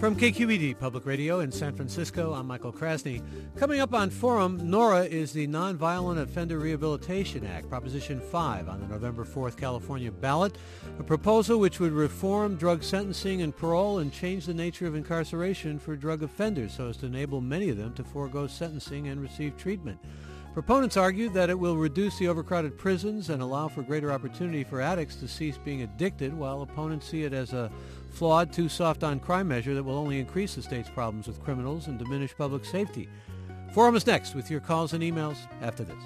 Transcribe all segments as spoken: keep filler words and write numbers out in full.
From K Q E D Public Radio in San Francisco, I'm Michael Krasny. Coming up on Forum, NORA is the Nonviolent Offender Rehabilitation Act, Proposition five, on the November fourth California ballot, a proposal which would reform drug sentencing and parole and change the nature of incarceration for drug offenders so as to enable many of them to forego sentencing and receive treatment. Proponents argue that it will reduce the overcrowded prisons and allow for greater opportunity for addicts to cease being addicted, while opponents see it as a flawed, too soft on crime measure that will only increase the state's problems with criminals and diminish public safety. Forum is next with your calls and emails after this.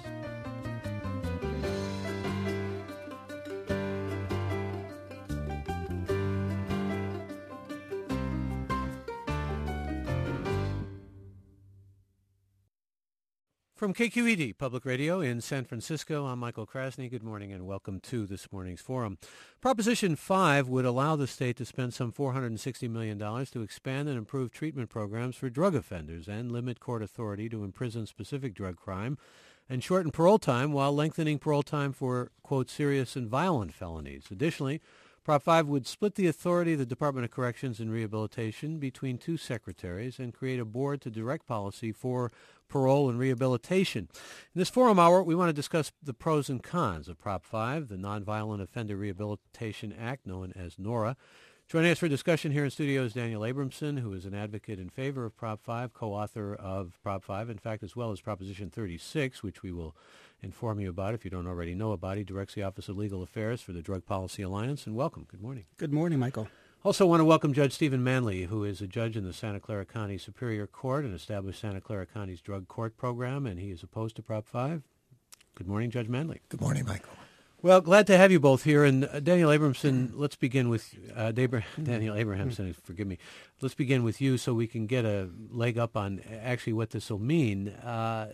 From K Q E D Public Radio in San Francisco, I'm Michael Krasny. Good morning and welcome to this morning's forum. Proposition five would allow the state to spend some four hundred sixty million dollars to expand and improve treatment programs for drug offenders and limit court authority to imprison specific drug crime and shorten parole time while lengthening parole time for, quote, serious and violent felonies. Additionally, Prop five would split the authority of the Department of Corrections and Rehabilitation between two secretaries and create a board to direct policy for parole and rehabilitation. In this forum hour, we want to discuss the pros and cons of Prop five, the Nonviolent Offender Rehabilitation Act, known as NORA. Joining us for discussion here in studio is Daniel Abramson, who is an advocate in favor of Prop five, co-author of Prop five, in fact, as well as Proposition thirty-six, which we will inform you about if you don't already know about. He directs the Office of Legal Affairs for the Drug Policy Alliance. And welcome. Good morning. Good morning, Michael. Also want to welcome Judge Stephen Manley, who is a judge in the Santa Clara County Superior Court and established Santa Clara County's drug court program, and he is opposed to Prop five. Good morning, Judge Manley. Good morning, Michael. Well, glad to have you both here. And uh, Daniel Abramson, let's begin with uh, Dabra- Daniel Abrahamson, forgive me. Let's begin with you so we can get a leg up on actually what this will mean. Uh,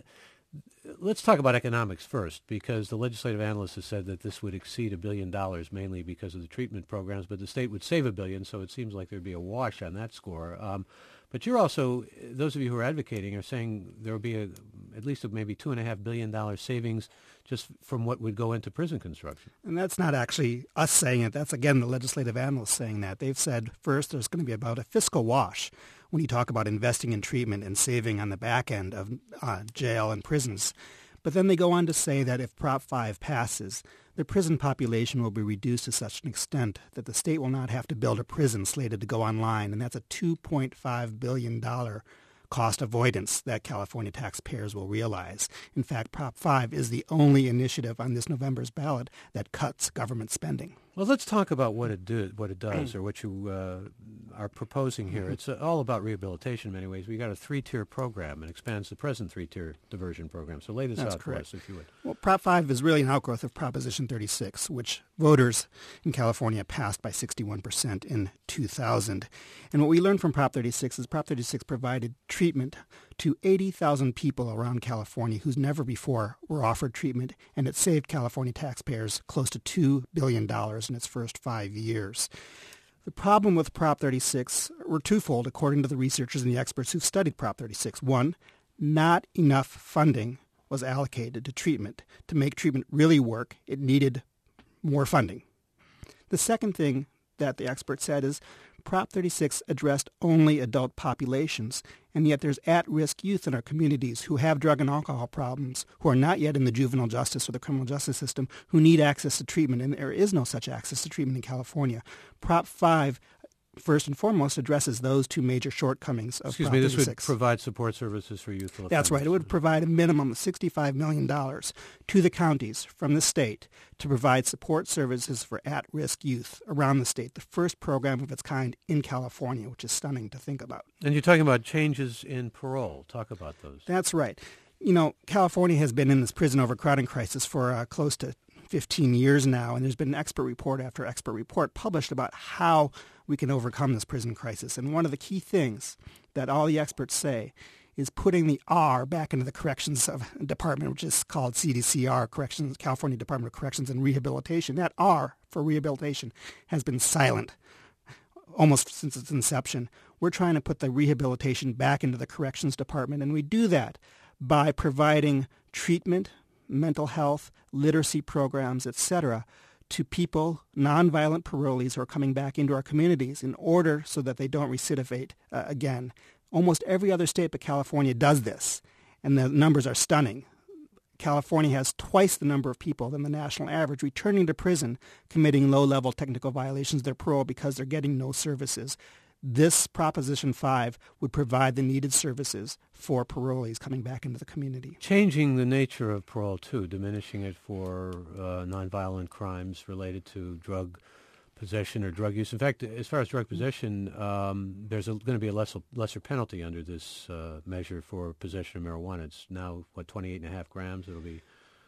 let's talk about economics first, because the legislative analyst has said that this would exceed a billion dollars, mainly because of the treatment programs, but the state would save a billion, so it seems like there'd be a wash on that score. Um, but you're also, those of you who are advocating are saying there will be a, at least a maybe two and a half billion dollar savings just from what would go into prison construction. And that's not actually us saying it. That's, again, the legislative analysts saying that. They've said, first, there's going to be about a fiscal wash when you talk about investing in treatment and saving on the back end of uh, jail and prisons. But then they go on to say that if Prop five passes, the prison population will be reduced to such an extent that the state will not have to build a prison slated to go online, and that's a two point five billion dollars cost avoidance that California taxpayers will realize. In fact, Prop five is the only initiative on this November's ballot that cuts government spending. Well, let's talk about what it do, what it does, or what you uh, are proposing here. It's uh, all about rehabilitation in many ways. We got a three-tier program and expands the present three-tier diversion program. So lay this That's out correct. for us, if you would. Well, Prop five is really an outgrowth of Proposition thirty-six, which voters in California passed by sixty-one percent in two thousand. And what we learned from Prop thirty-six is Prop thirty-six provided treatment to eighty thousand people around California who's never before were offered treatment, and it saved California taxpayers close to two billion dollars in its first five years. The problem with Prop thirty-six were twofold, according to the researchers and the experts who've studied Prop thirty-six. One, not enough funding was allocated to treatment. To make treatment really work, it needed more funding. The second thing that the experts said is Prop thirty-six addressed only adult populations, and yet there's at-risk youth in our communities who have drug and alcohol problems, who are not yet in the juvenile justice or the criminal justice system, who need access to treatment, and there is no such access to treatment in California. Prop five, first and foremost, addresses those two major shortcomings of Excuse Prop me, this thirty-six. would provide support services for youthful offenders. That's right. It would provide a minimum of sixty-five million dollars to the counties from the state to provide support services for at-risk youth around the state, the first program of its kind in California, which is stunning to think about. And you're talking about changes in parole. Talk about those. That's right. You know, California has been in this prison overcrowding crisis for uh, close to fifteen years now, and there's been expert report after expert report published about how we can overcome this prison crisis. And one of the key things that all the experts say is putting the R back into the corrections of department, which is called C D C R, Corrections, California Department of Corrections and Rehabilitation. That R for rehabilitation has been silent almost since its inception. We're trying to put the rehabilitation back into the corrections department, and we do that by providing treatment, mental health, literacy programs, et cetera, to people, nonviolent parolees who are coming back into our communities in order so that they don't recidivate uh, again. Almost every other state but California does this, and the numbers are stunning. California has twice the number of people than the national average returning to prison committing low-level technical violations of their parole because they're getting no services. This Proposition five would provide the needed services for parolees coming back into the community. Changing the nature of parole, too, diminishing it for uh, nonviolent crimes related to drug possession or drug use. In fact, as far as drug possession, um, there's going to be a lesser, lesser penalty under this uh, measure for possession of marijuana. It's now, what, twenty-eight and a half grams? It'll be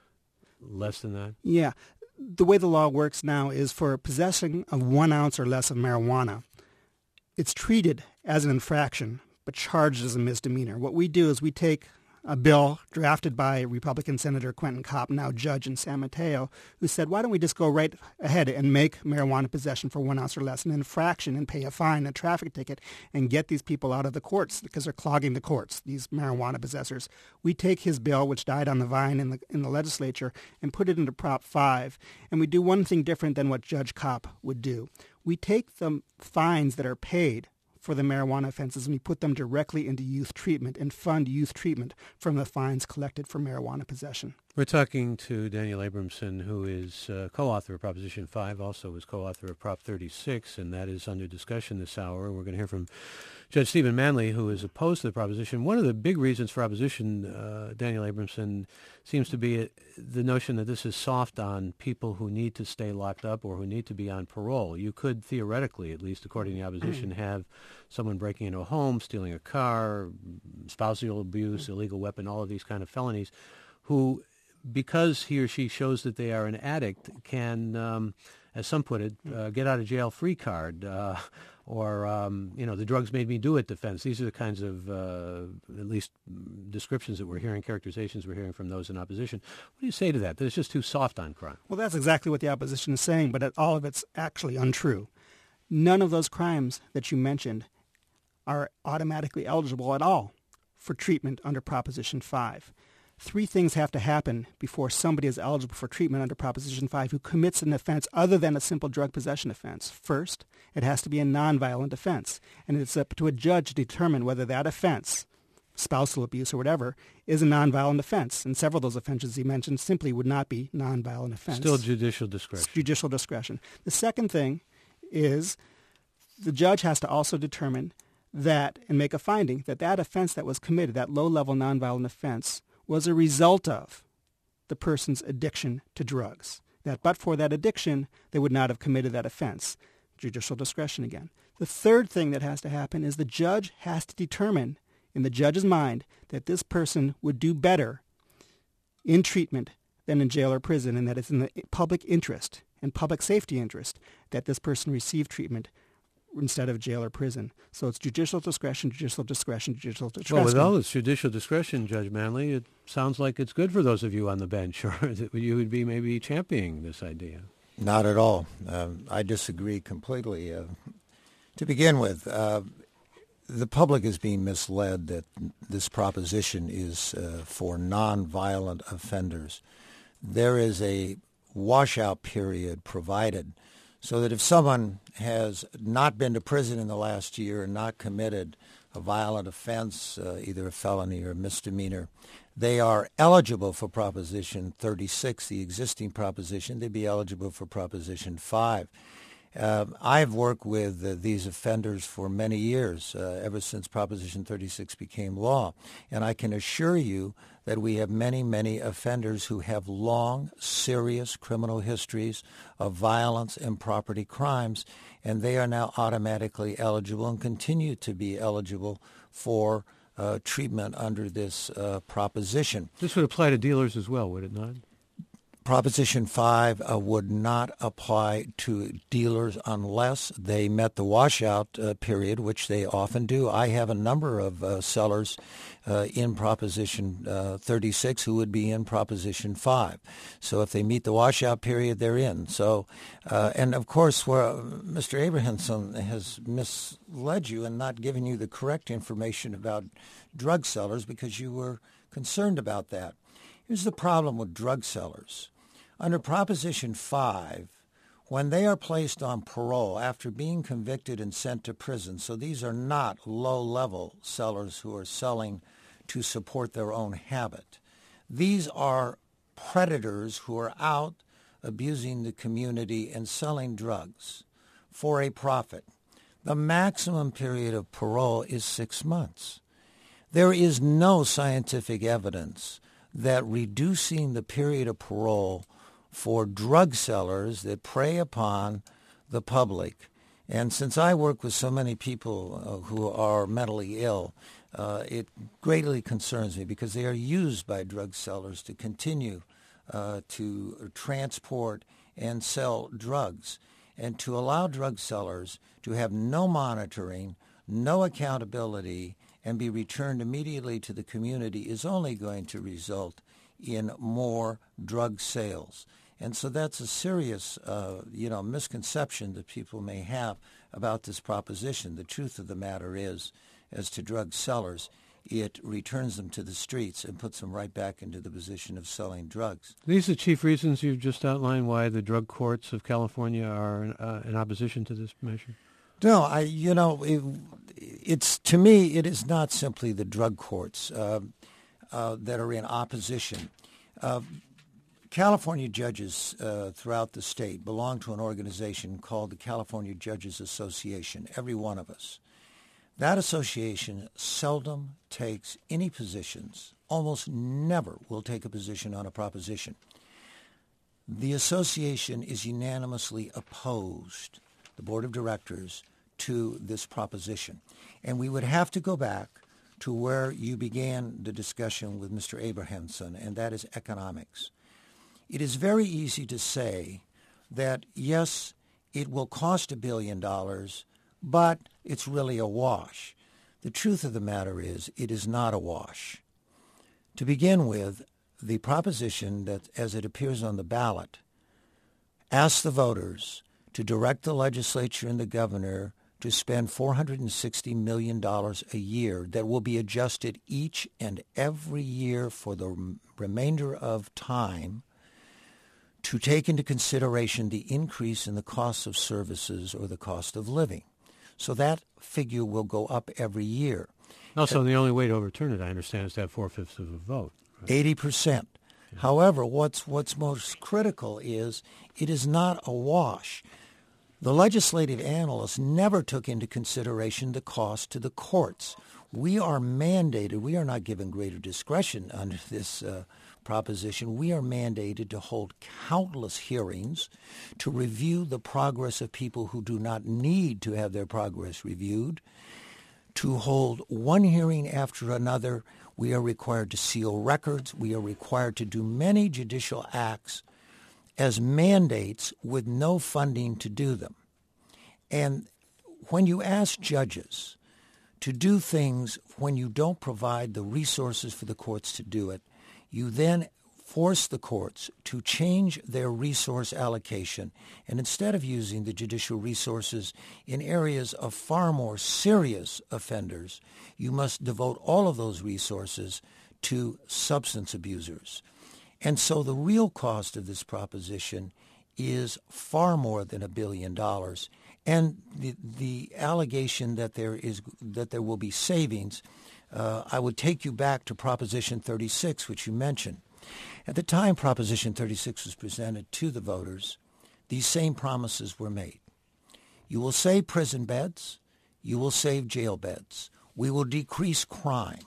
less than that? Yeah. The way the law works now is for possession of one ounce or less of marijuana, it's treated as an infraction, but charged as a misdemeanor. What we do is we take a bill drafted by Republican Senator Quentin Kopp, now judge in San Mateo, who said, why don't we just go right ahead and make marijuana possession for one ounce or less an infraction and pay a fine, a traffic ticket, and get these people out of the courts because they're clogging the courts, these marijuana possessors. We take his bill, which died on the vine in the, in the legislature, and put it into Prop five, and we do one thing different than what Judge Kopp would do. We take the fines that are paid for the marijuana offenses and we put them directly into youth treatment and fund youth treatment from the fines collected for marijuana possession. We're talking to Daniel Abramson, who is uh, co-author of Proposition five, also is co-author of Prop thirty-six, and that is under discussion this hour. We're going to hear from Judge Stephen Manley, who is opposed to the proposition. One of the big reasons for opposition, uh, Daniel Abramson, seems to be the notion that this is soft on people who need to stay locked up or who need to be on parole. You could theoretically, at least according to the opposition, have someone breaking into a home, stealing a car, spousal abuse, illegal weapon, all of these kind of felonies, who, because he or she shows that they are an addict, can, um, as some put it, uh, get out of jail free card, uh, or, um, you know, the drugs made me do it defense. These are the kinds of, uh, at least descriptions that we're hearing, characterizations we're hearing from those in opposition. What do you say to that? That it's just too soft on crime? Well, that's exactly what the opposition is saying, but all of it's actually untrue. None of those crimes that you mentioned are automatically eligible at all for treatment under Proposition five. Three things have to happen before somebody is eligible for treatment under Proposition five who commits an offense other than a simple drug possession offense. First, it has to be a nonviolent offense, and it's up to a judge to determine whether that offense, spousal abuse or whatever, is a nonviolent offense. And several of those offenses he mentioned simply would not be nonviolent offense. Still judicial discretion. It's judicial discretion. The second thing is the judge has to also determine that and make a finding that that offense that was committed, that low-level nonviolent offense, was a result of the person's addiction to drugs. That but for that addiction, they would not have committed that offense. Judicial discretion again. The third thing that has to happen is the judge has to determine in the judge's mind that this person would do better in treatment than in jail or prison, and that it's in the public interest and public safety interest that this person receive treatment instead of jail or prison. So it's judicial discretion, judicial discretion, judicial discretion. Well, with all this judicial discretion, Judge Manley, it sounds like it's good for those of you on the bench, or that you would be maybe championing this idea. Not at all. Um, I disagree completely. Uh, to begin with, uh, the public is being misled that this proposition is uh, for nonviolent offenders. There is a washout period provided so that if someone has not been to prison in the last year and not committed a violent offense, uh, either a felony or a misdemeanor, they are eligible for Proposition thirty-six, the existing proposition. They'd be eligible for Proposition five. Uh, I've worked with uh, these offenders for many years, uh, ever since Proposition thirty-six became law. And I can assure you that we have many, many offenders who have long, serious criminal histories of violence and property crimes, and they are now automatically eligible and continue to be eligible for uh, treatment under this uh, proposition. This would apply to dealers as well, would it not? Proposition five uh, would not apply to dealers unless they met the washout uh, period, which they often do. I have a number of uh, sellers uh, in Proposition uh, thirty-six who would be in Proposition five. So if they meet the washout period, they're in. So, uh, and of course, where Mister Abrahamson has misled you and not given you the correct information about drug sellers because you were concerned about that. Here's the problem with drug sellers. Under Proposition five, when they are placed on parole after being convicted and sent to prison, so these are not low-level sellers who are selling to support their own habit. These are predators who are out abusing the community and selling drugs for a profit. The maximum period of parole is six months. There is no scientific evidence that reducing the period of parole for drug sellers that prey upon the public, and since I work with so many people uh, who are mentally ill, uh, it greatly concerns me because they are used by drug sellers to continue uh, to transport and sell drugs. And to allow drug sellers to have no monitoring, no accountability, and be returned immediately to the community is only going to result in more drug sales. And so that's a serious, uh, you know, misconception that people may have about this proposition. The truth of the matter is, as to drug sellers, it returns them to the streets and puts them right back into the position of selling drugs. These are the chief reasons you've just outlined why the drug courts of California are in, uh, in opposition to this measure? No, I, you know, it, it's to me, it is not simply the drug courts uh, uh, that are in opposition. Uh, California judges uh, throughout the state belong to an organization called the California Judges Association, every one of us. That association seldom takes any positions, almost never will take a position on a proposition. The association is unanimously opposed, the board of directors, to this proposition. And we would have to go back to where you began the discussion with Mister Abrahamson, and that is economics. It is very easy to say that, yes, it will cost a billion dollars, but it's really a wash. The truth of the matter is it is not a wash. To begin with, the proposition that, as it appears on the ballot, asks the voters to direct the legislature and the governor to spend four hundred sixty million dollars a year that will be adjusted each and every year for the remainder of time to take into consideration the increase in the cost of services or the cost of living. So that figure will go up every year. Also, uh, the only way to overturn it, I understand, is to have four-fifths of a vote. Right? eighty percent. Yeah. However, what's what's most critical is it is not a wash. The legislative analysts never took into consideration the cost to the courts. We are mandated, we are not given greater discretion under this uh, proposition. We are mandated to hold countless hearings to review the progress of people who do not need to have their progress reviewed, to hold one hearing after another. We are required to seal records. We are required to do many judicial acts as mandates with no funding to do them. And when you ask judges to do things when you don't provide the resources for the courts to do it, you then force the courts to change their resource allocation. And instead of using the judicial resources in areas of far more serious offenders, you must devote all of those resources to substance abusers. And so the real cost of this proposition is far more than a billion dollars. And the, the allegation that there is that there will be savings, uh, I would take you back to Proposition thirty-six, which you mentioned. At the time Proposition thirty-six was presented to the voters, these same promises were made. You will save prison beds. You will save jail beds. We will decrease crime.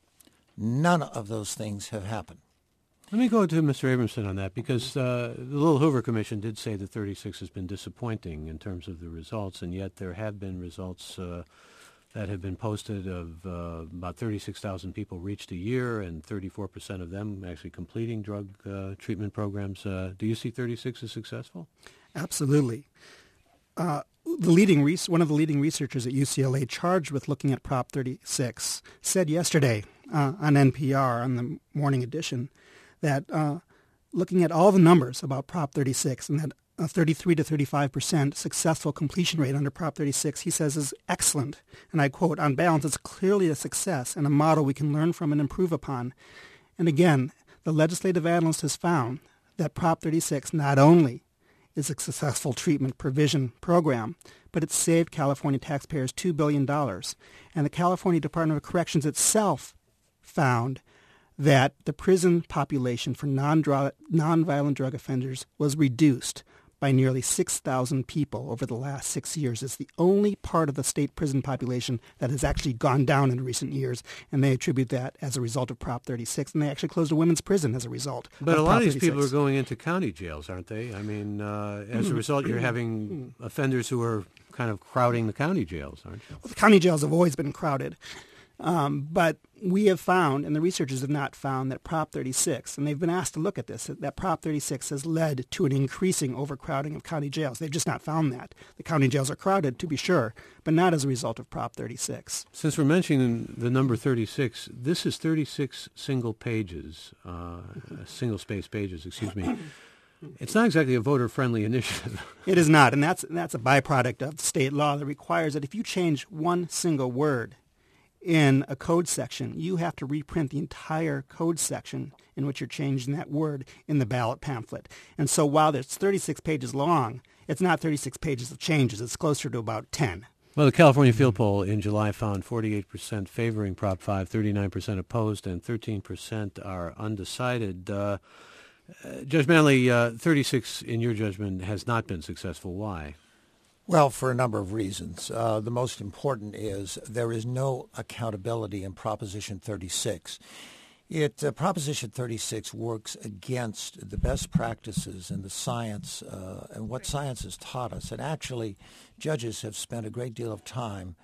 None of those things have happened. Let me go to Mister Abramson on that, because uh, the Little Hoover Commission did say that thirty-six has been disappointing in terms of the results, and yet there have been results uh, that have been posted of uh, about thirty-six thousand people reached a year, and thirty-four percent of them actually completing drug uh, treatment programs. Uh, do you see thirty-six as successful? Absolutely. Uh, the leading res- one of the leading researchers at U C L A charged with looking at Prop thirty-six said yesterday uh, on N P R on the morning edition that uh, looking at all the numbers about Prop thirty-six and that a thirty-three to thirty-five percent successful completion rate under Prop thirty-six, he says, is excellent. And I quote, "On balance, it's clearly a success and a model we can learn from and improve upon." And again, the legislative analyst has found that Prop thirty-six not only is a successful treatment provision program, but it's saved California taxpayers two billion dollars. And the California Department of Corrections itself found that the prison population for non-drug, non-violent drug offenders was reduced by nearly six thousand people over the last six years. It's the only part of the state prison population that has actually gone down in recent years, and they attribute that as a result of Prop thirty-six, and they actually closed a women's prison as a result. But of a lot Prop of these thirty-six. people are going into county jails, aren't they? I mean, uh, as a result, you're having offenders who are kind of crowding the county jails, aren't you? Well, the county jails have always been crowded. Um, but we have found, and the researchers have not found, that Prop thirty-six, and they've been asked to look at this, that Prop thirty-six has led to an increasing overcrowding of county jails. They've just not found that. The county jails are crowded, to be sure, but not as a result of Prop thirty-six. Since we're mentioning the number thirty-six, this is thirty-six single pages, uh, single-space pages, excuse me. It's not exactly a voter-friendly initiative. It is not, and that's, that's a byproduct of state law that requires that if you change one single word in a code section, you have to reprint the entire code section in which you're changing that word in the ballot pamphlet. And so while it's thirty-six pages long, it's not thirty-six pages of changes. It's closer to about ten. Well, the California field poll in July found forty-eight percent favoring Prop five, thirty-nine percent opposed, and thirteen percent are undecided. Uh, uh, Judge Manley, uh, thirty-six, in your judgment, has not been successful. Why? Well, for a number of reasons. Uh, the most important is there is no accountability in Proposition thirty-six. It uh, Proposition thirty-six works against the best practices in the science uh, and what science has taught us. And actually, judges have spent a great deal of time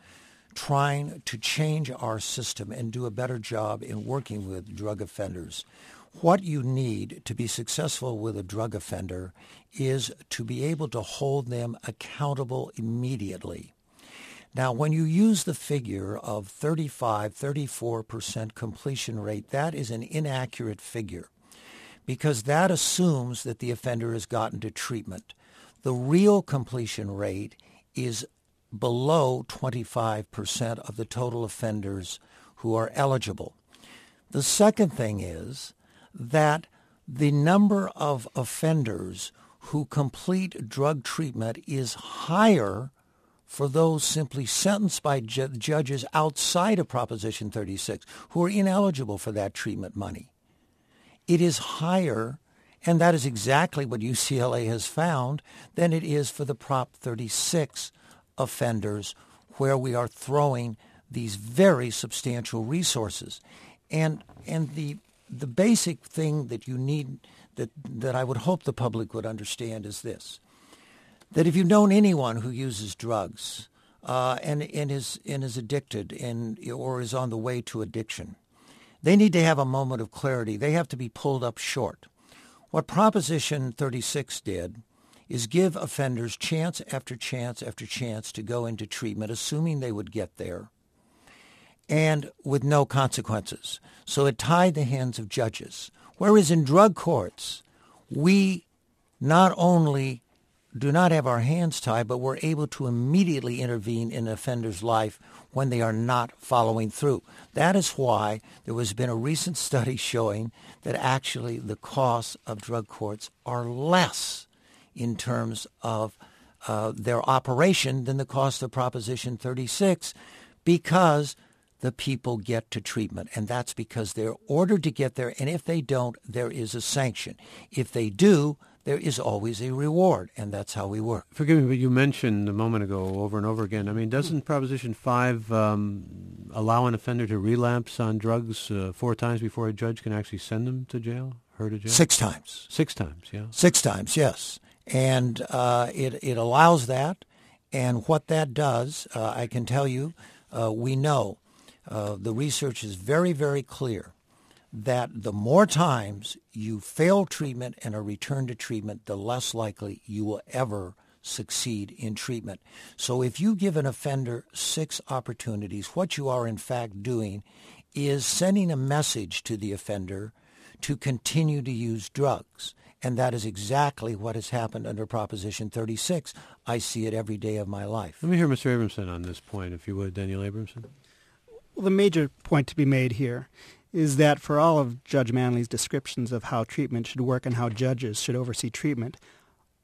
trying to change our system and do a better job in working with drug offenders. What you need to be successful with a drug offender is to be able to hold them accountable immediately. Now, when you use the figure of thirty-five, thirty-four percent completion rate, that is an inaccurate figure because that assumes that the offender has gotten to treatment. The real completion rate is below twenty-five percent of the total offenders who are eligible. The second thing is that the number of offenders who complete drug treatment is higher for those simply sentenced by ju- judges outside of Proposition thirty-six who are ineligible for that treatment money. It is higher, and that is exactly what U C L A has found, than it is for the Prop thirty-six offenders where we are throwing these very substantial resources. And and the The basic thing that you need, that, that I would hope the public would understand is this, that if you've known anyone who uses drugs uh, and, and, is, and is addicted and, or is on the way to addiction, they need to have a moment of clarity. They have to be pulled up short. What Proposition thirty-six did is give offenders chance after chance after chance to go into treatment, assuming they would get there, and with no consequences. So it tied the hands of judges. Whereas in drug courts, we not only do not have our hands tied, but we're able to immediately intervene in an offender's life when they are not following through. That is why there has been a recent study showing that actually the costs of drug courts are less in terms of uh, their operation than the cost of Proposition thirty-six, because the people get to treatment, and that's because they're ordered to get there, and if they don't, there is a sanction. If they do, there is always a reward, and that's how we work. Forgive me, but you mentioned a moment ago over and over again, I mean, doesn't Proposition five um, allow an offender to relapse on drugs uh, four times before a judge can actually send them to jail, her to jail? Six times. Six times, yeah. Six times, yes. And uh, it, it allows that, and what that does, uh, I can tell you, uh, we know, Uh, the research is very, very clear that the more times you fail treatment and are returned to treatment, the less likely you will ever succeed in treatment. So if you give an offender six opportunities, what you are in fact doing is sending a message to the offender to continue to use drugs. And that is exactly what has happened under Proposition thirty-six. I see it every day of my life. Let me hear Mister Abramson on this point, if you would, Daniel Abramson. Well, the major point to be made here is that for all of Judge Manley's descriptions of how treatment should work and how judges should oversee treatment,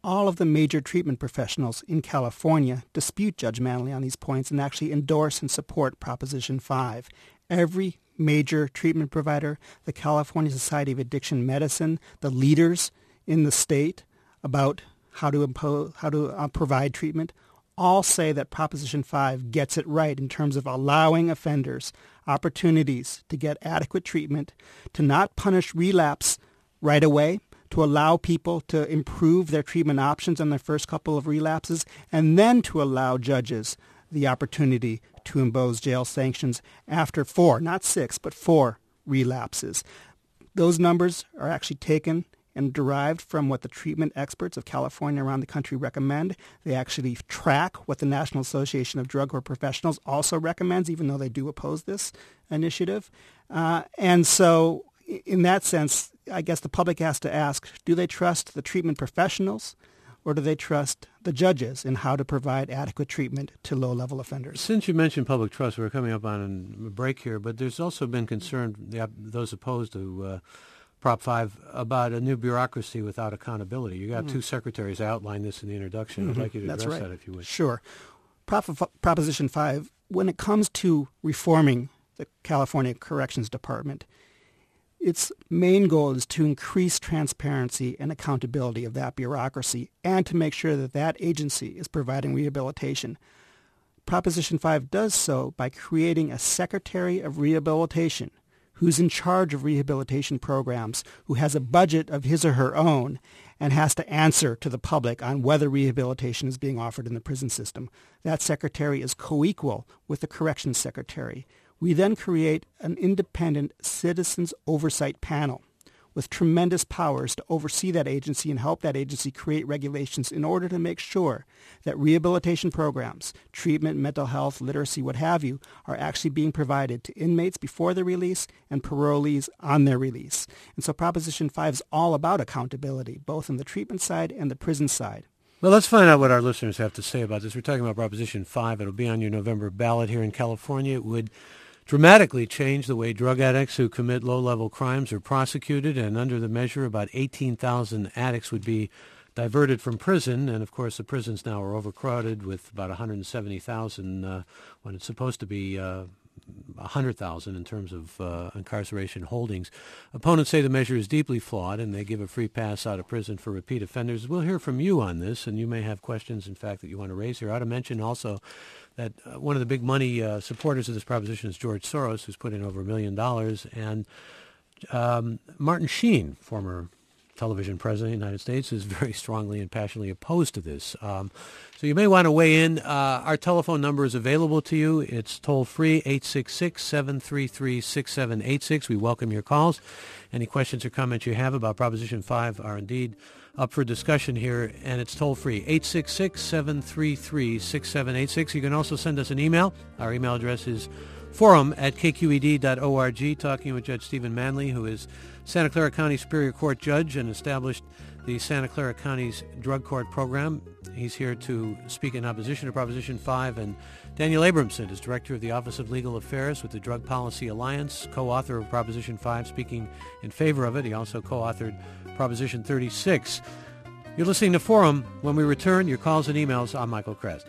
all of the major treatment professionals in California dispute Judge Manley on these points and actually endorse and support Proposition five. Every major treatment provider, the California Society of Addiction Medicine, the leaders in the state about how to impose, how to uh, provide treatment, all say that Proposition five gets it right in terms of allowing offenders opportunities to get adequate treatment, to not punish relapse right away, to allow people to improve their treatment options on their first couple of relapses, and then to allow judges the opportunity to impose jail sanctions after four, not six, but four relapses. Those numbers are actually taken and derived from what the treatment experts of California around the country recommend. They actually track what the National Association of Drug Court Professionals also recommends, even though they do oppose this initiative. Uh, and so in that sense, I guess the public has to ask, do they trust the treatment professionals or do they trust the judges in how to provide adequate treatment to low-level offenders? Since you mentioned public trust, we're coming up on a break here, but there's also been concern, those opposed to uh, Prop five, about a new bureaucracy without accountability. You got mm. two secretaries outline this in the introduction. Mm-hmm. I'd like you to That's address right. that if you would. Sure. Prop- Proposition five, when it comes to reforming the California Corrections Department, its main goal is to increase transparency and accountability of that bureaucracy and to make sure that that agency is providing rehabilitation. Proposition five does so by creating a Secretary of Rehabilitation who's in charge of rehabilitation programs, who has a budget of his or her own, and has to answer to the public on whether rehabilitation is being offered in the prison system. That secretary is co-equal with the corrections secretary. We then create an independent citizens oversight panel with tremendous powers to oversee that agency and help that agency create regulations in order to make sure that rehabilitation programs, treatment, mental health, literacy, what have you, are actually being provided to inmates before their release and parolees on their release. And so Proposition five is all about accountability, both on the treatment side and the prison side. Well, let's find out what our listeners have to say about this. We're talking about Proposition five. It'll be on your November ballot here in California. It would dramatically change the way drug addicts who commit low-level crimes are prosecuted, and under the measure, about eighteen thousand addicts would be diverted from prison. And, of course, the prisons now are overcrowded with about one hundred seventy thousand uh, when it's supposed to be uh, one hundred thousand in terms of uh, incarceration holdings. Opponents say the measure is deeply flawed, and they give a free pass out of prison for repeat offenders. We'll hear from you on this, and you may have questions, in fact, that you want to raise here. I ought to mention also that uh, one of the big money uh, supporters of this proposition is George Soros, who's put in over a million dollars, and um, Martin Sheen, former television president of the United States, is very strongly and passionately opposed to this. Um, so you may want to weigh in. Uh, our telephone number is available to you. It's toll-free, eight six six, seven three three, six seven eight six. We welcome your calls. Any questions or comments you have about Proposition five are indeed up for discussion here, and it's toll-free, eight six six, seven three three, six seven eight six. You can also send us an email. Our email address is forum at k q e d dot org, talking with Judge Stephen Manley, who is Santa Clara County Superior Court Judge and established the Santa Clara County's Drug Court Program. He's here to speak in opposition to Proposition five, and Daniel Abramson is Director of the Office of Legal Affairs with the Drug Policy Alliance, co-author of Proposition five, speaking in favor of it. He also co-authored Proposition thirty-six. You're listening to Forum. When we return, your calls and emails. I'm Michael Krasny.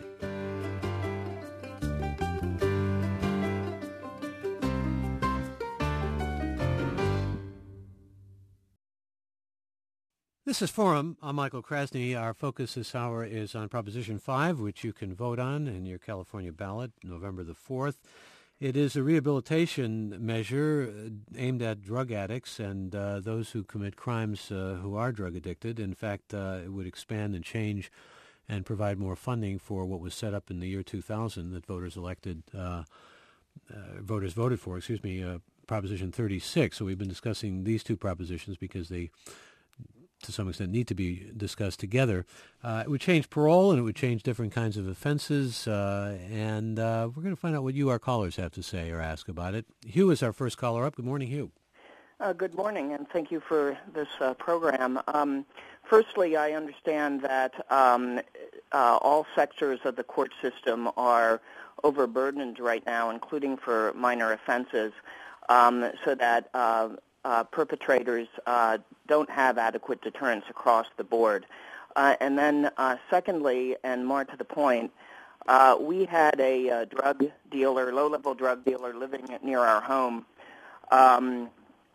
This is Forum. I'm Michael Krasny. Our focus this hour is on Proposition five, which you can vote on in your California ballot November the fourth. It is a rehabilitation measure aimed at drug addicts and uh, those who commit crimes uh, who are drug addicted. In fact, uh, it would expand and change and provide more funding for what was set up in the year two thousand that voters elected, uh, uh, voters voted for, excuse me, uh, Proposition thirty-six. So we've been discussing these two propositions because they, to some extent, need to be discussed together. Uh, it would change parole, and it would change different kinds of offenses, uh, and uh, we're going to find out what you, our callers, have to say or ask about it. Hugh is our first caller up. Good morning, Hugh. Uh, good morning, and thank you for this uh, program. Um, firstly, I understand that um, uh, all sectors of the court system are overburdened right now, including for minor offenses, um, so that uh, uh, perpetrators uh, don't have adequate deterrence across the board. Uh, and then uh, secondly, and more to the point, uh, we had a uh, drug dealer, low-level drug dealer living near our home um,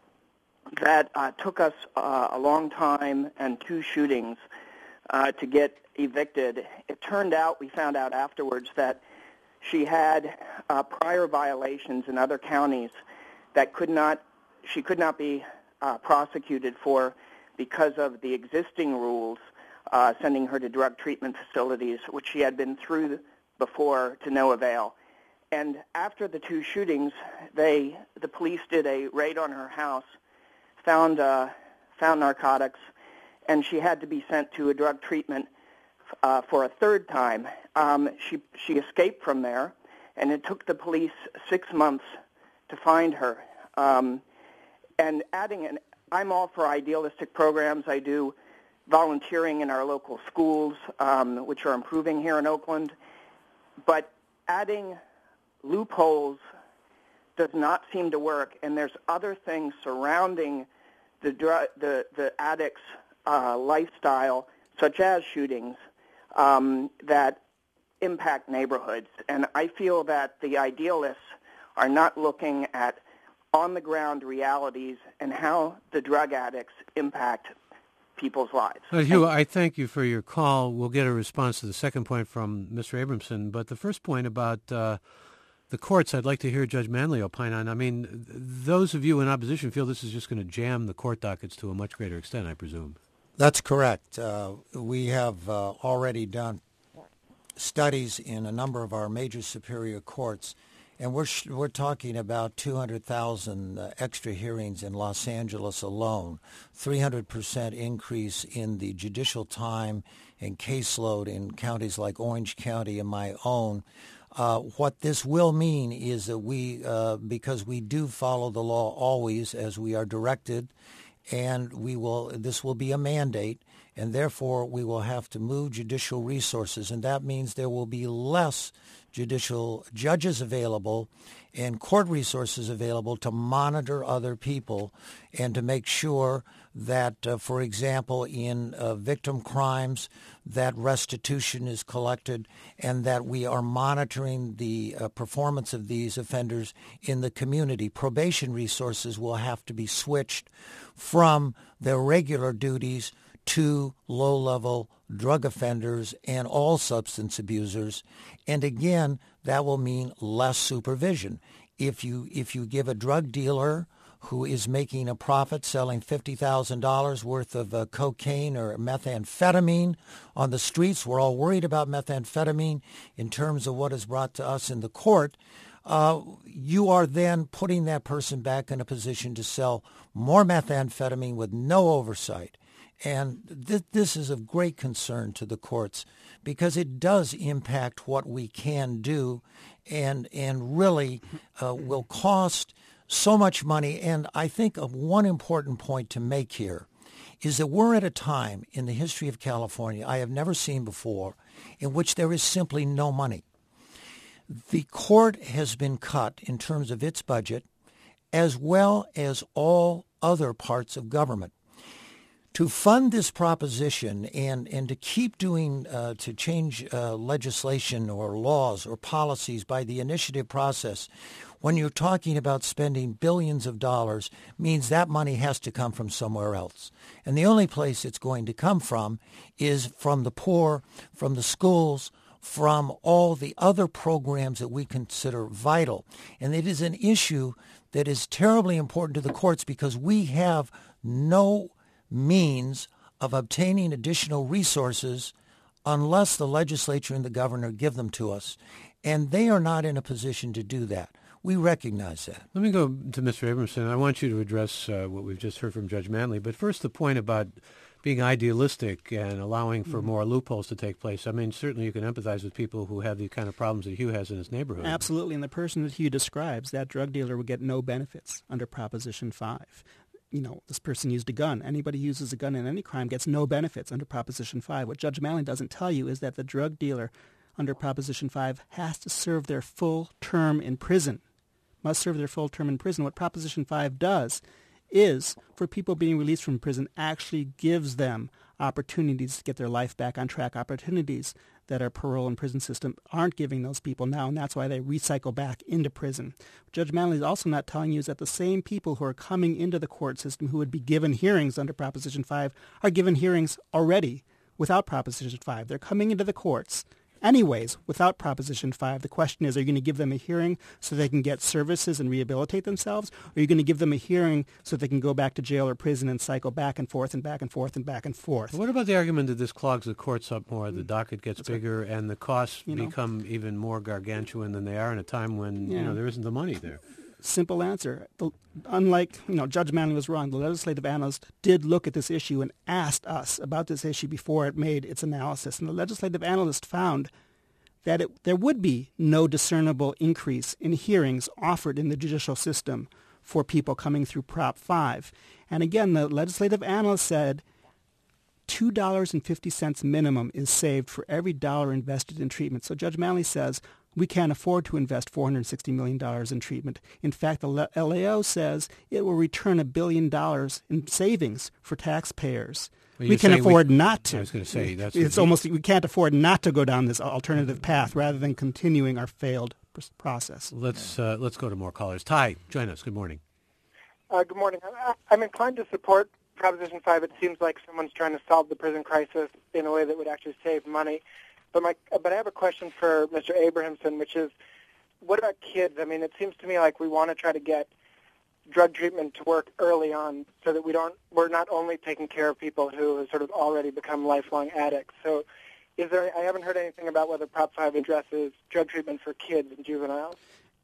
that uh, took us uh, a long time and two shootings uh, to get evicted. It turned out, we found out afterwards, that she had uh, prior violations in other counties that could not, she could not be uh, prosecuted for because of the existing rules uh, sending her to drug treatment facilities, which she had been through before to no avail. And after the two shootings, they, the police did a raid on her house, found uh, found narcotics, and she had to be sent to a drug treatment uh, for a third time. Um, she she escaped from there, and it took the police six months to find her. Um, and adding an, I'm all for idealistic programs. I do volunteering in our local schools, um, which are improving here in Oakland. But adding loopholes does not seem to work, and there's other things surrounding the dr- the, the addict's uh, lifestyle, such as shootings, um, that impact neighborhoods. And I feel that the idealists are not looking at on-the-ground realities and how the drug addicts impact people's lives. Uh, Hugh, I thank you for your call. We'll get a response to the second point from Mister Abramson, but the first point about uh, the courts, I'd like to hear Judge Manley opine on. I mean, th- those of you in opposition feel this is just going to jam the court dockets to a much greater extent, I presume. That's correct. Uh, we have uh, already done studies in a number of our major superior courts, and we're sh- we're talking about two hundred thousand uh, extra hearings in Los Angeles alone, three hundred percent increase in the judicial time and caseload in counties like Orange County and my own. Uh, what this will mean is that we, uh, because we do follow the law always as we are directed, and we will. This will be a mandate, and therefore we will have to move judicial resources, and that means there will be less judicial judges available and court resources available to monitor other people and to make sure that, uh, for example, in uh, victim crimes, that restitution is collected and that we are monitoring the uh, performance of these offenders in the community. Probation resources will have to be switched from their regular duties to low-level drug offenders and all substance abusers. And again, that will mean less supervision. If you if you give a drug dealer who is making a profit selling fifty thousand dollars worth of uh, cocaine or methamphetamine on the streets, we're all worried about methamphetamine in terms of what is brought to us in the court, uh, you are then putting that person back in a position to sell more methamphetamine with no oversight. And th- this is of great concern to the courts because it does impact what we can do and and really uh, will cost so much money. And I think of one important point to make here is that we're at a time in the history of California I have never seen before in which there is simply no money. The court has been cut in terms of its budget as well as all other parts of government. To fund this proposition and, and to keep doing, uh, to change uh, legislation or laws or policies by the initiative process, when you're talking about spending billions of dollars, means that money has to come from somewhere else. And the only place it's going to come from is from the poor, from the schools, from all the other programs that we consider vital. And it is an issue that is terribly important to the courts because we have no means of obtaining additional resources unless the legislature and the governor give them to us. And they are not in a position to do that. We recognize that. Let me go to Mister Abramson. I want you to address uh, what we've just heard from Judge Manley. But first, the point about being idealistic and allowing for mm-hmm. more loopholes to take place. I mean, certainly you can empathize with people who have the kind of problems that Hugh has in his neighborhood. Absolutely. And the person that Hugh describes, that drug dealer, would get no benefits under Proposition five. You know, this person used a gun. Anybody who uses a gun in any crime gets no benefits under Proposition five. What Judge Manley doesn't tell you is that the drug dealer under Proposition five has to serve their full term in prison, must serve their full term in prison. What Proposition five does is for people being released from prison actually gives them opportunities to get their life back on track, opportunities that our parole and prison system aren't giving those people now, and that's why they recycle back into prison. What Judge Manley is also not telling you is that the same people who are coming into the court system who would be given hearings under Proposition five are given hearings already without Proposition five. They're coming into the courts anyways without Proposition five. The question is, are you going to give them a hearing so they can get services and rehabilitate themselves? Or are you going to give them a hearing so they can go back to jail or prison and cycle back and forth and back and forth and back and forth? What about the argument that this clogs the courts up more, the docket gets That's bigger, right. and the costs you know, become even more gargantuan than they are in a time when yeah. you know there isn't the money there? Simple answer. The, unlike, you know, Judge Manley was wrong. The legislative analyst did look at this issue and asked us about this issue before it made its analysis. And the legislative analyst found that it, there would be no discernible increase in hearings offered in the judicial system for people coming through Prop five. And again, the legislative analyst said two dollars and fifty cents minimum is saved for every dollar invested in treatment. So Judge Manley says, we can't afford to invest four hundred sixty million dollars in treatment. In fact, the L A O says it will return a billion dollars in savings for taxpayers. Well, we can afford we, not to. I was going to say that's it's almost we can't afford not to go down this alternative path rather than continuing our failed process. Let's uh, let's go to more callers. Ty, join us. Good morning. Uh, good morning. I'm inclined to support Proposition five. It seems like someone's trying to solve the prison crisis in a way that would actually save money. But my, but I have a question for Mister Abrahamson, which is, what about kids? I mean, it seems to me like we want to try to get drug treatment to work early on, so that we don't, we're not only taking care of people who have sort of already become lifelong addicts. So, is there? I haven't heard anything about whether Prop five addresses drug treatment for kids and juveniles.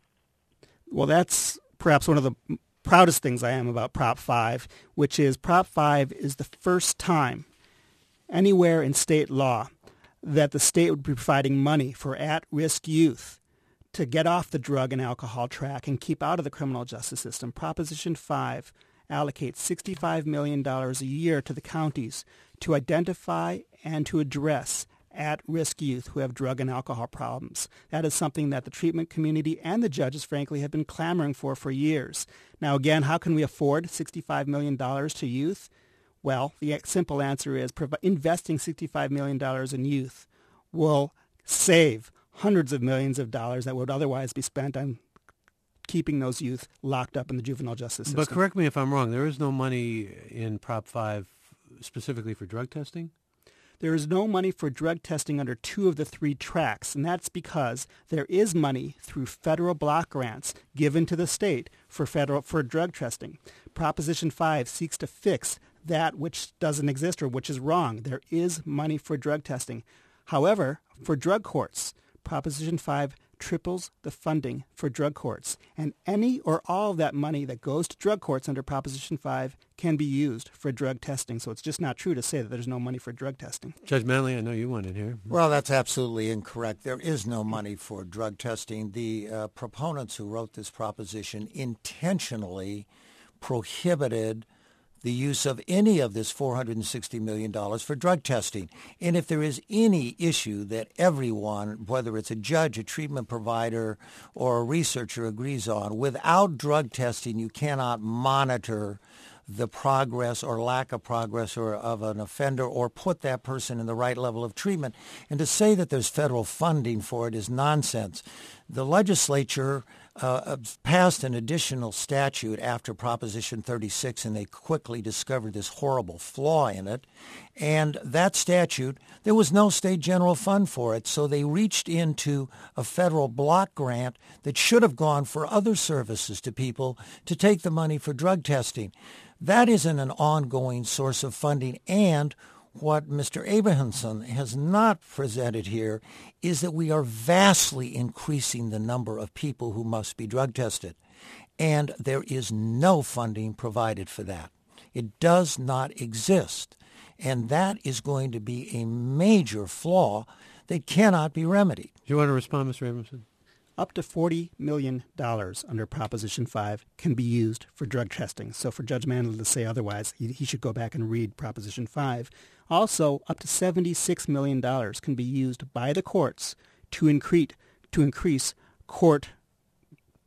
Well, that's perhaps one of the proudest things I am about Prop five, which is Prop five is the first time anywhere in state law that the state would be providing money for at-risk youth to get off the drug and alcohol track and keep out of the criminal justice system. Proposition five allocates sixty-five million dollars a year to the counties to identify and to address at-risk youth who have drug and alcohol problems. That is something that the treatment community and the judges, frankly, have been clamoring for for years. Now, again, how can we afford sixty-five million dollars to youth? Well, the simple answer is prov- investing sixty-five million dollars in youth will save hundreds of millions of dollars that would otherwise be spent on keeping those youth locked up in the juvenile justice system. But correct me if I'm wrong, there is no money in Prop five specifically for drug testing? There is no money for drug testing under two of the three tracks, and that's because there is money through federal block grants given to the state for federal for drug testing. Proposition five seeks to fix that which doesn't exist or which is wrong. There is money for drug testing. However, for drug courts, Proposition five triples the funding for drug courts, and any or all of that money that goes to drug courts under Proposition five can be used for drug testing. So it's just not true to say that there's no money for drug testing. Judge Manley, I know you wanted here. Well, that's absolutely incorrect. There is no money for drug testing. The uh, proponents who wrote this proposition intentionally prohibited the use of any of this four hundred sixty million dollars for drug testing. And if there is any issue that everyone, whether it's a judge, a treatment provider, or a researcher agrees on, without drug testing, you cannot monitor the progress or lack of progress or of an offender or put that person in the right level of treatment. And to say that there's federal funding for it is nonsense. The legislature uh, passed an additional statute after Proposition thirty-six, and they quickly discovered this horrible flaw in it. And that statute, there was no state general fund for it, so they reached into a federal block grant that should have gone for other services to people to take the money for drug testing. That isn't an ongoing source of funding, and what Mister Abrahamson has not presented here is that we are vastly increasing the number of people who must be drug tested, and there is no funding provided for that. It does not exist, and that is going to be a major flaw that cannot be remedied. Do you want to respond, Mister Abrahamson? Up to forty million dollars under Proposition five can be used for drug testing. So for Judge Manley to say otherwise, he, he should go back and read Proposition five. Also, up to seventy-six million dollars can be used by the courts to increase, to increase court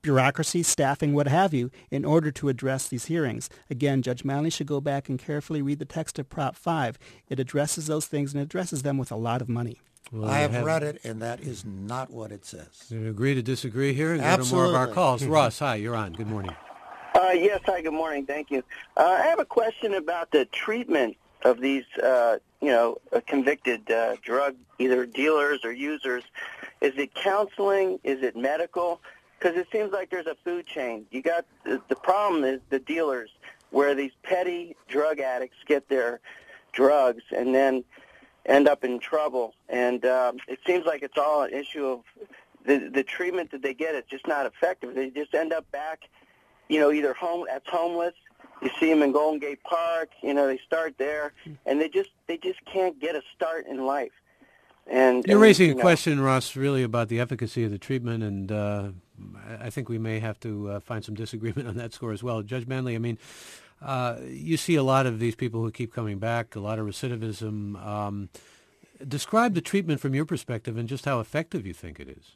bureaucracy, staffing, what have you, in order to address these hearings. Again, Judge Manley should go back and carefully read the text of Prop five. It addresses those things and addresses them with a lot of money. Well, I have, have read it, and that is not what it says. You agree to disagree here and Absolutely. Go to more of our calls. Ross, hi, you're on. Good morning. Uh, yes, hi, good morning. Thank you. Uh, I have a question about the treatment of these, uh, you know, uh, convicted uh, drug either dealers or users. Is it counseling? Is it medical? Because it seems like there's a food chain. You got the, the problem is the dealers, where these petty drug addicts get their drugs and then end up in trouble. And um, it seems like it's all an issue of the the treatment that they get is just not effective. They just end up back, you know, either home as homeless. You see them in Golden Gate Park. You know, they start there, and they just they just can't get a start in life. And you're and, raising you a know, question, Ross, really about the efficacy of the treatment, and uh, I think we may have to uh, find some disagreement on that score as well. Judge Manley, I mean, uh, you see a lot of these people who keep coming back, a lot of recidivism. Um, describe the treatment from your perspective and just how effective you think it is.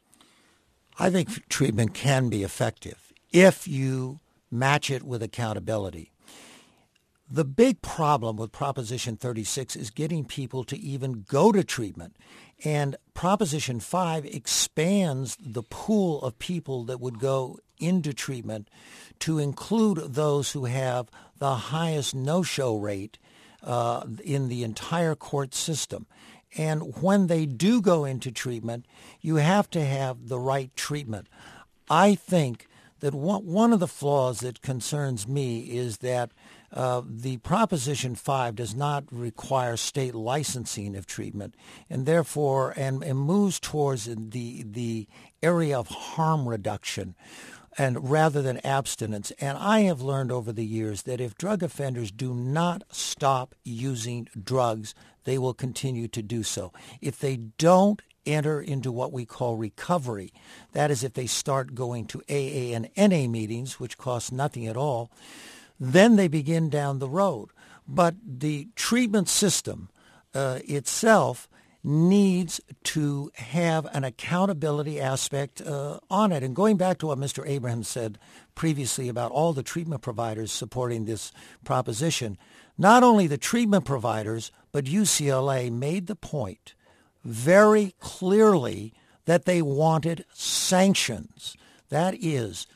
I think treatment can be effective if you match it with accountability. The big problem with Proposition thirty-six is getting people to even go to treatment. And Proposition five expands the pool of people that would go into treatment to include those who have the highest no-show rate uh, in the entire court system. And when they do go into treatment, you have to have the right treatment. I think that one of the flaws that concerns me is that uh, the Proposition five does not require state licensing of treatment, and therefore and, and moves towards the the area of harm reduction, and rather than abstinence. And I have learned over the years that if drug offenders do not stop using drugs, they will continue to do so. If they don't enter into what we call recovery, that is if they start going to A A and N A meetings, which cost nothing at all, then they begin down the road. But the treatment system uh, itself needs to have an accountability aspect uh, on it. And going back to what Mister Abraham said previously about all the treatment providers supporting this proposition, not only the treatment providers, but U C L A made the point very clearly that they wanted sanctions. That is,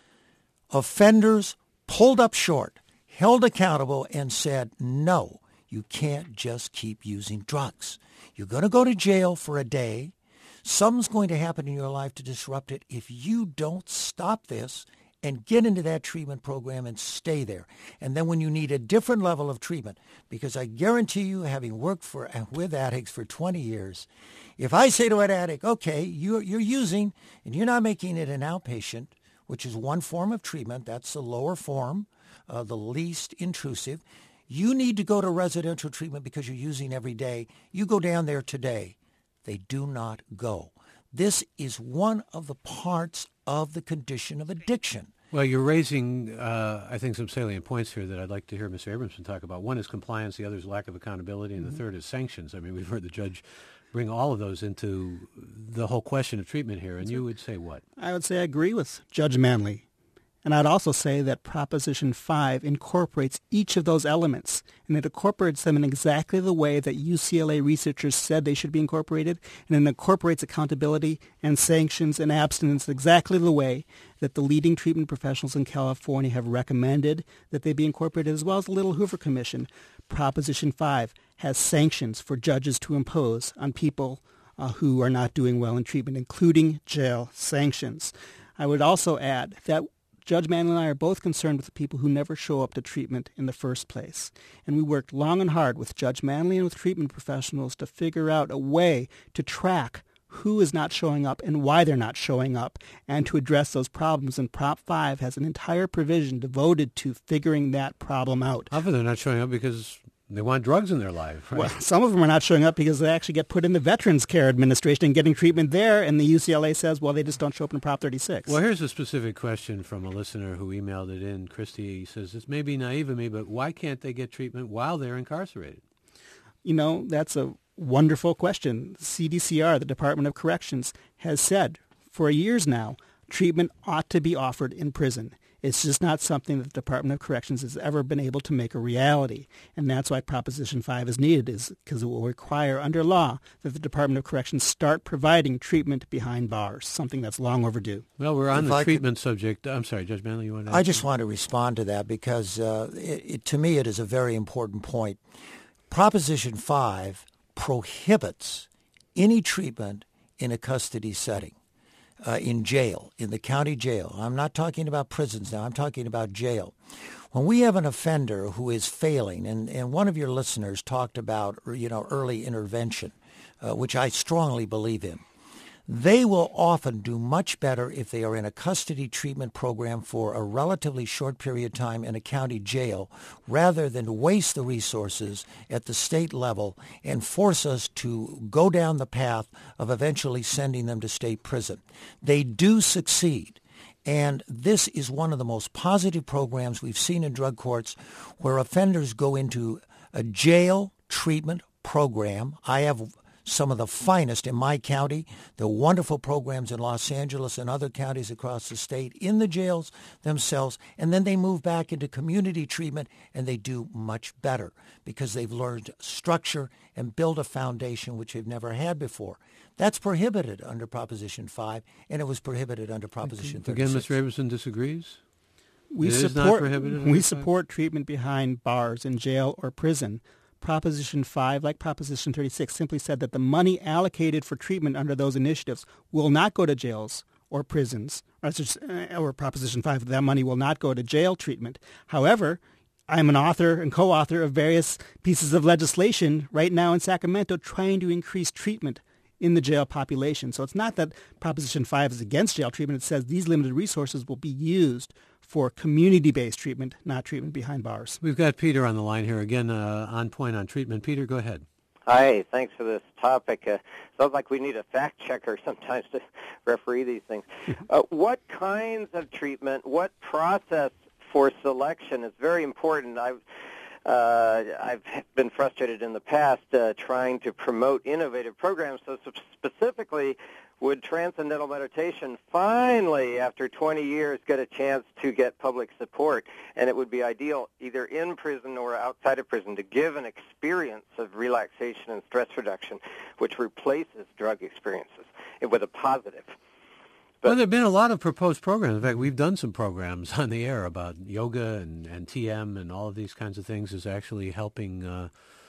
offenders pulled up short, held accountable, and said, no, you can't just keep using drugs. You're going to go to jail for a day. Something's going to happen in your life to disrupt it if you don't stop this and get into that treatment program and stay there. And then when you need a different level of treatment, because I guarantee you, having worked for with addicts for twenty years, if I say to an addict, okay, you're, you're using and you're not making it an outpatient, which is one form of treatment, that's the lower form, uh, the least intrusive, you need to go to residential treatment because you're using every day. You go down there today. They do not go. This is one of the parts of the condition of addiction. Well, you're raising, uh, I think, some salient points here that I'd like to hear Mister Abramson talk about. One is compliance, the other is lack of accountability, and mm-hmm. the third is sanctions. I mean, we've heard the judge bring all of those into the whole question of treatment here, and That's you right. would say what? I would say I agree with Judge Manley. And I'd also say that Proposition five incorporates each of those elements, and it incorporates them in exactly the way that U C L A researchers said they should be incorporated, and it incorporates accountability and sanctions and abstinence exactly the way that the leading treatment professionals in California have recommended that they be incorporated, as well as the Little Hoover Commission. Proposition five has sanctions for judges to impose on people uh, who are not doing well in treatment, including jail sanctions. I would also add that Judge Manley and I are both concerned with the people who never show up to treatment in the first place. And we worked long and hard with Judge Manley and with treatment professionals to figure out a way to track who is not showing up and why they're not showing up, and to address those problems. And Prop five has an entire provision devoted to figuring that problem out. Often they're not showing up because they want drugs in their life, right? Well, some of them are not showing up because they actually get put in the Veterans Care Administration and getting treatment there, and the U C L A says, well, they just don't show up in Prop thirty-six. Well, here's a specific question from a listener who emailed it in. Christy says, this may be naive of me, but why can't they get treatment while they're incarcerated? You know, that's a wonderful question. C D C R, the Department of Corrections, has said for years now, treatment ought to be offered in prison. It's just not something that the Department of Corrections has ever been able to make a reality. And that's why Proposition five is needed, is because it will require under law that the Department of Corrections start providing treatment behind bars, something that's long overdue. Well, we're on If the I treatment could, subject. I'm sorry, Judge Manley, you want to I just want to respond to that because uh, it, it, to me it is a very important point. Proposition five prohibits any treatment in a custody setting. Uh, in jail, in the county jail. I'm not talking about prisons now. I'm talking about jail. When we have an offender who is failing, and, and one of your listeners talked about, you know, early intervention, uh, which I strongly believe in, they will often do much better if they are in a custody treatment program for a relatively short period of time in a county jail rather than waste the resources at the state level and force us to go down the path of eventually sending them to state prison. They do succeed. And this is one of the most positive programs we've seen in drug courts where offenders go into a jail treatment program. I have some of the finest in my county, the wonderful programs in Los Angeles and other counties across the state in the jails themselves, and then they move back into community treatment and they do much better because they've learned structure and build a foundation which they've never had before. That's prohibited under Proposition five, and it was prohibited under Proposition thirty-six. Again, Mister Abramson disagrees? We it support, is not prohibited we support treatment behind bars in jail or prison. Proposition five, like Proposition thirty-six, simply said that the money allocated for treatment under those initiatives will not go to jails or prisons. Or, or Proposition five, that money will not go to jail treatment. However, I'm an author and co-author of various pieces of legislation right now in Sacramento trying to increase treatment in the jail population. So it's not that Proposition five is against jail treatment. It says these limited resources will be used for community-based treatment, not treatment behind bars. We've got Peter on the line here again, uh, on point on treatment. Peter, go ahead. Hi, thanks for this topic. Uh, sounds like we need a fact checker sometimes to referee these things. Uh, what kinds of treatment, what process for selection is very important? I've, uh, I've been frustrated in the past uh, trying to promote innovative programs, so specifically would Transcendental Meditation finally, after twenty years, get a chance to get public support? And it would be ideal, either in prison or outside of prison, to give an experience of relaxation and stress reduction, which replaces drug experiences with a positive. But, well, there have been a lot of proposed programs. In fact, we've done some programs on the air about yoga and, and T M and all of these kinds of things is actually helping uh,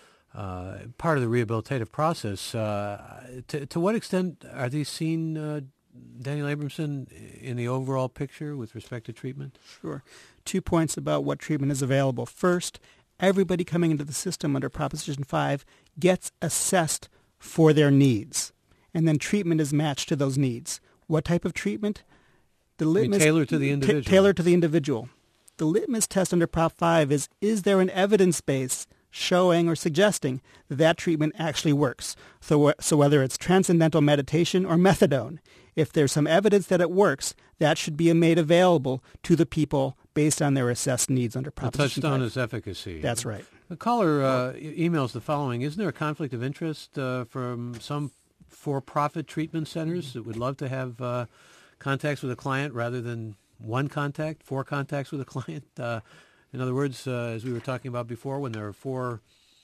Uh, part of the rehabilitative process. Uh, to, to what extent are these seen, uh, Daniel Abramson, in the overall picture with respect to treatment? Sure. Two points about what treatment is available. First, everybody coming into the system under Proposition five gets assessed for their needs, and then treatment is matched to those needs. What type of treatment? The litmus, tailored to the individual. T- tailored to the individual. The litmus test under Prop five is, is there an evidence base showing or suggesting that that treatment actually works? So, so whether it's transcendental meditation or methadone, if there's some evidence that it works, that should be made available to the people based on their assessed needs under Proposition the touchstone five. is efficacy. That's right. The caller uh, emails the following. Isn't there a conflict of interest uh, from some for-profit treatment centers that would love to have uh, contacts with a client rather than one contact, four contacts with a client? Uh, In other words, uh, as we were talking about before, when there are four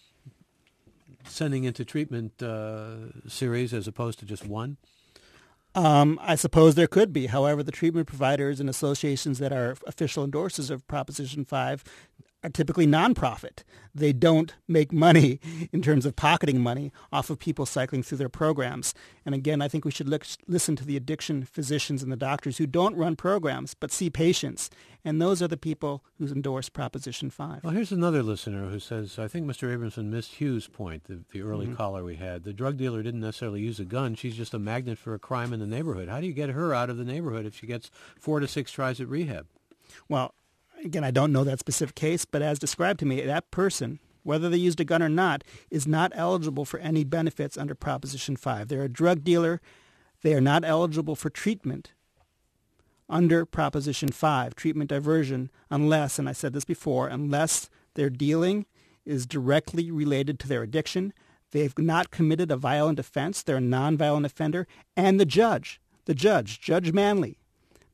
sending into treatment uh, series as opposed to just one? Um, I suppose there could be. However, the treatment providers and associations that are official endorsers of Proposition five are typically nonprofit. They don't make money in terms of pocketing money off of people cycling through their programs. And again, I think we should look, listen to the addiction physicians and the doctors who don't run programs but see patients. And those are the people who endorse Proposition five. Well, here's another listener who says, I think Mister Abramson missed Hugh's point, the, the early mm-hmm. caller we had. The drug dealer didn't necessarily use a gun. She's just a magnet for a crime in the neighborhood. How do you get her out of the neighborhood if she gets four to six tries at rehab? Well, again, I don't know that specific case, but as described to me, that person, whether they used a gun or not, is not eligible for any benefits under Proposition five. They're a drug dealer. They are not eligible for treatment under Proposition five, treatment diversion, unless, and I said this before, unless their dealing is directly related to their addiction, they've not committed a violent offense, they're a nonviolent offender, and the judge, the judge, Judge Manley,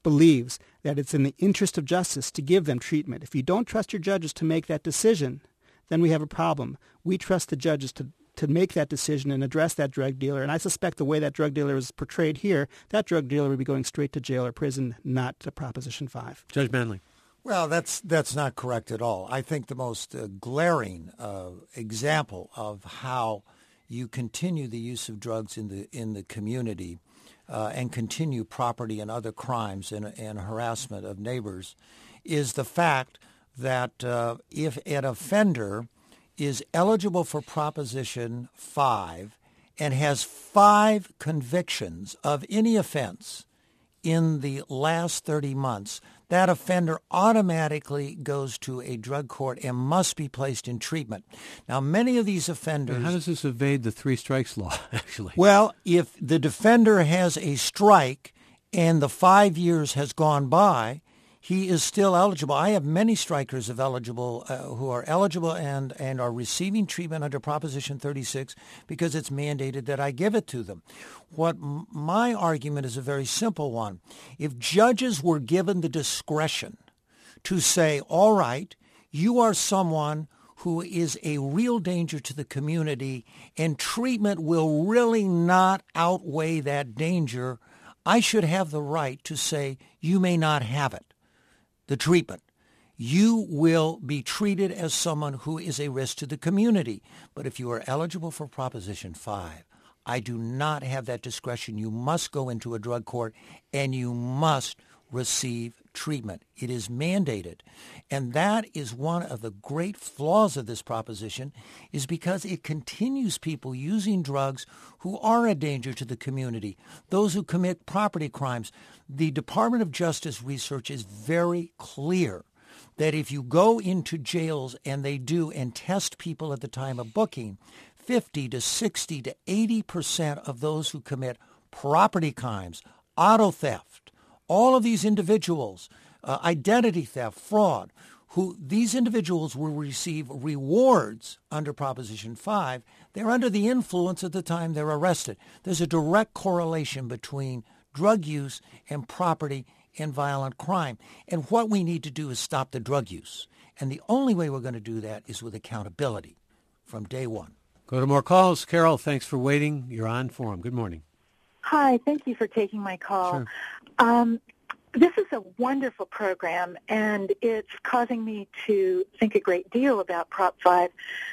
believes that it's in the interest of justice to give them treatment. If you don't trust your judges to make that decision, then we have a problem. We trust the judges to, to make that decision and address that drug dealer. And I suspect the way that drug dealer is portrayed here, that drug dealer would be going straight to jail or prison, not to Proposition five. Judge Manley. Well, that's that's not correct at all. I think the most uh, glaring uh, example of how you continue the use of drugs in the in the community uh, and continue property and other crimes and, and harassment of neighbors is the fact that uh, if an offender is eligible for Proposition five and has five convictions of any offense in the last thirty months, that offender automatically goes to a drug court and must be placed in treatment. Now, many of these offenders... How does this evade the three strikes law, actually? Well, if the defender has a strike and the five years has gone by, he is still eligible. I have many strikers of eligible uh, who are eligible and, and are receiving treatment under Proposition thirty-six because it's mandated that I give it to them. What m- my argument is a very simple one. If judges were given the discretion to say, all right, you are someone who is a real danger to the community and treatment will really not outweigh that danger, I should have the right to say you may not have it. The treatment. You will be treated as someone who is a risk to the community. But if you are eligible for Proposition five, I do not have that discretion. You must go into a drug court and you must receive treatment. It is mandated. And that is one of the great flaws of this proposition, is because it continues people using drugs who are a danger to the community, those who commit property crimes. The Department of Justice research is very clear that if you go into jails, and they do, and test people at the time of booking, fifty to sixty to eighty percent of those who commit property crimes, auto theft, all of these individuals, uh, identity theft, fraud, who these individuals will receive rewards under Proposition five, they're under the influence at the time they're arrested. There's a direct correlation between drug use and property and violent crime. And what we need to do is stop the drug use. And the only way we're going to do that is with accountability from day one. Go to more calls. Carol, thanks for waiting. You're on Forum. Good morning. Hi, thank you for taking my call. Sure. Um, this is a wonderful program, and it's causing me to think a great deal about Prop five.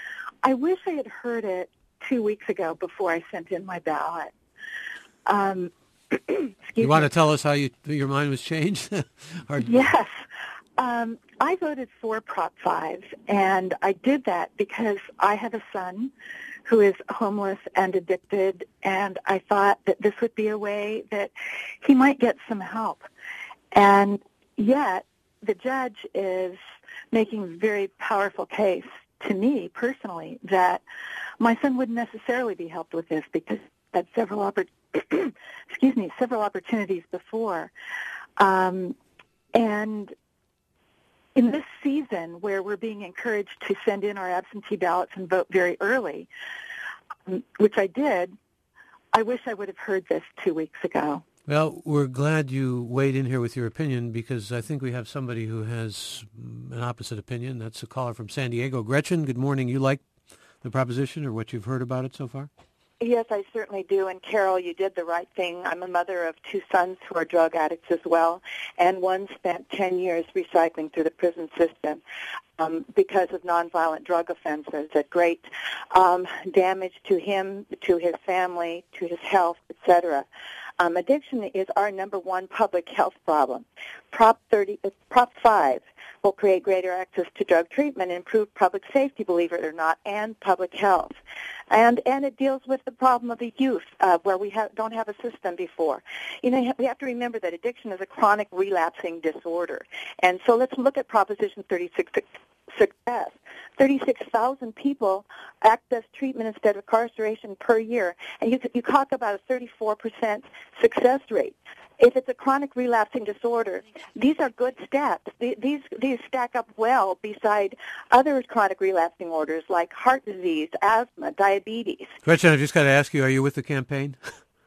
I wish I had heard it two weeks ago before I sent in my ballot. Um, excuse you want me. to tell us how you, your mind was changed? or... Yes. Um, I voted for Prop five, and I did that because I have a son who is homeless and addicted, and I thought that this would be a way that he might get some help. And yet, the judge is making a very powerful case to me personally that my son wouldn't necessarily be helped with this because he had several oppor- excuse me, several opportunities before. Um, and in this season where we're being encouraged to send in our absentee ballots and vote very early, um, which I did, I wish I would have heard this two weeks ago. Well, we're glad you weighed in here with your opinion, because I think we have somebody who has an opposite opinion. That's a caller from San Diego. Gretchen, good morning. You like the proposition or what you've heard about it so far? Yes, I certainly do. And Carol, you did the right thing. I'm a mother of two sons who are drug addicts as well, and one spent ten years recycling through the prison system um, because of nonviolent drug offenses at great um, damage to him, to his family, to his health, et cetera. Um, addiction is our number one public health problem. Prop thirty, uh, Prop five will create greater access to drug treatment, improve public safety, believe it or not, and public health. And and it deals with the problem of the youth, uh, where we have, don't have a system before. You know, we have to remember that addiction is a chronic relapsing disorder. And so let's look at Proposition thirty-six success. thirty-six thousand people access treatment instead of incarceration per year. And you, you talk about a thirty-four percent success rate. If it's a chronic relapsing disorder, these are good stats. These these stack up well beside other chronic relapsing orders like heart disease, asthma, diabetes. Gretchen, I've just got to ask you, are you with the campaign?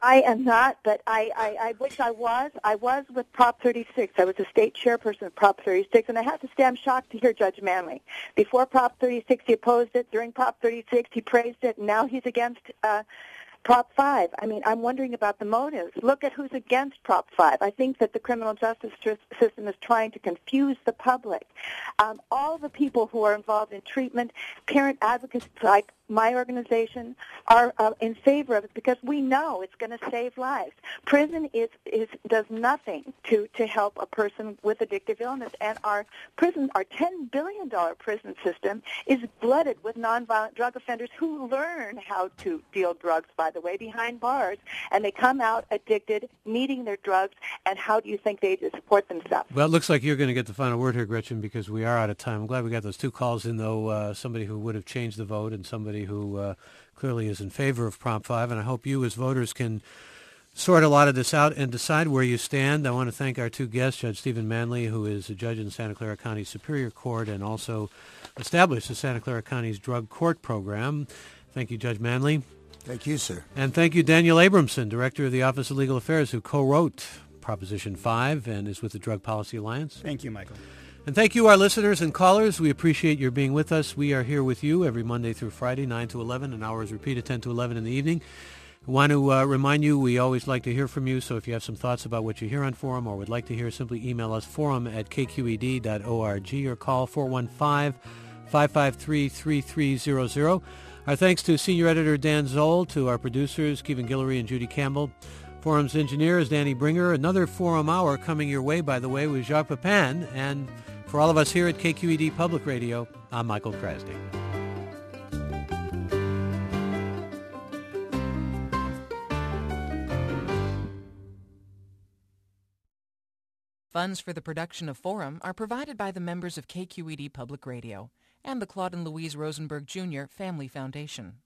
I am not, but I, I, I wish I was. I was with Prop thirty-six. I was a state chairperson of Prop thirty-six, and I have to say I'm shocked to hear Judge Manley. Before Prop thirty-six, he opposed it. During Prop thirty-six, he praised it, and now he's against uh, Prop five. I mean, I'm wondering about the motives. Look at who's against Prop five. I think that the criminal justice system is trying to confuse the public. Um, all the people who are involved in treatment, parent advocates like my organization, are uh, in favor of it because we know it's going to save lives. Prison is, is does nothing to, to help a person with addictive illness, and our prison, our ten billion dollars prison system is flooded with nonviolent drug offenders who learn how to deal drugs, by the way, behind bars, and they come out addicted, needing their drugs, and how do you think they support themselves? Well, it looks like you're going to get the final word here, Gretchen, because we are out of time. I'm glad we got those two calls in, though, uh, somebody who would have changed the vote and somebody who uh, clearly is in favor of Prop five, and I hope you as voters can sort a lot of this out and decide where you stand. I want to thank our two guests, Judge Stephen Manley, who is a judge in Santa Clara County Superior Court and also established the Santa Clara County's Drug Court Program. Thank you, Judge Manley. Thank you, sir. And thank you, Daniel Abramson, Director of the Office of Legal Affairs, who co-wrote Proposition five and is with the Drug Policy Alliance. Thank you, Michael. And thank you, our listeners and callers. We appreciate your being with us. We are here with you every Monday through Friday, nine to eleven, and hours repeated ten to eleven in the evening. I want to uh, remind you, we always like to hear from you, so if you have some thoughts about what you hear on Forum or would like to hear, simply email us, forum at k q e d dot org, or call four one five, five five three, three three zero zero. Our thanks to Senior Editor Dan Zoll, to our producers, Kevin Guillory and Judy Campbell. Forum's engineer is Danny Bringer. Another Forum Hour coming your way, by the way, with Jacques Pepin. And for all of us here at K Q E D Public Radio, I'm Michael Krasny. Funds for the production of Forum are provided by the members of K Q E D Public Radio and the Claude and Louise Rosenberg Junior Family Foundation.